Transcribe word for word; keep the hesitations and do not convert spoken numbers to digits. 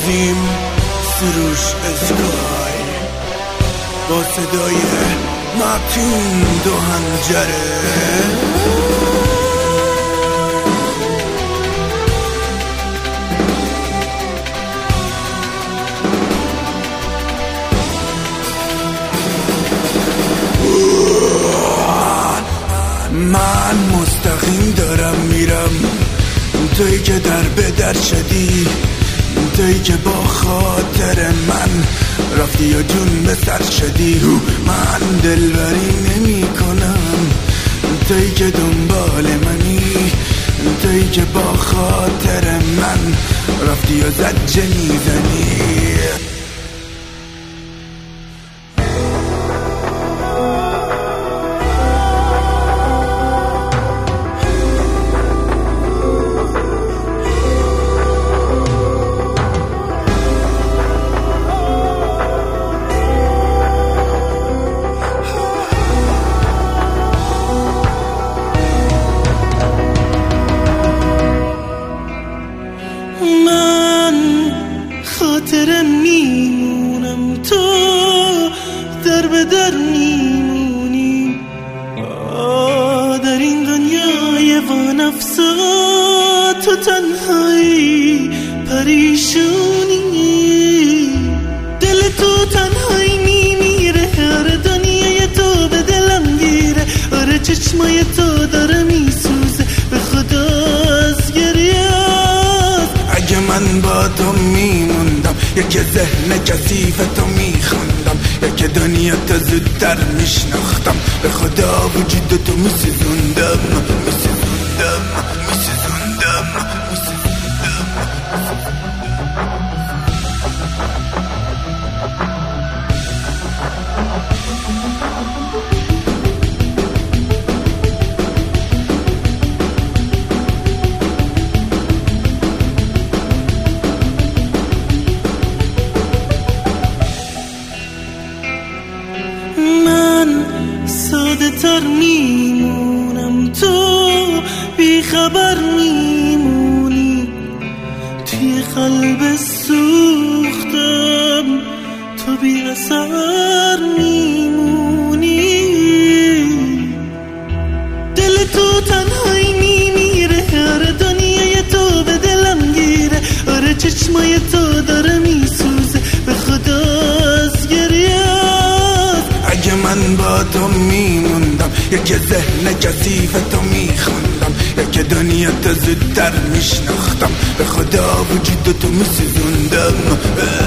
عظیم سروش اسکای با صدای متین دو هنجره من مستقیم دارم میرم، توی که در به در شدی، توی که با خاطر من رفتی یا جون به سر شدی. من دلبری نمی کنم، توی که دنبال منی، توی که با خاطر من رفتی یا زجه میزنی. خاطرم میمونم، تو در به در میمونی در این دنیای وانفسا. تو تنهایی پریشونی، دل تو تنهایی میمیره، آره دنیای تو به دلم گیره، آره چشمای تو داره میسوزه به خدا از گریه. اگه من با تو میموندم، یک ذهن کثیف تو میخوندم، یک دنیا تو زودتر میشناختم، به خدا وجود تو میسوزوندم میسوزوندم میسوزوندم ساده تر میمونم، تو بی خبر میمونی، توی قلب سوختم تو بی اثر میمونی. دل تو تنهایی میمیره، آره دنیای تو به دلم گیره، آره چشمای تو داره میسوزه به خدا از گریه. اگه من با تو میموندم، یک ذهن کثیف تو میخوندم، یک دنیا تو زودتر میشناختم، به خدا وجود تو میسوزوندم.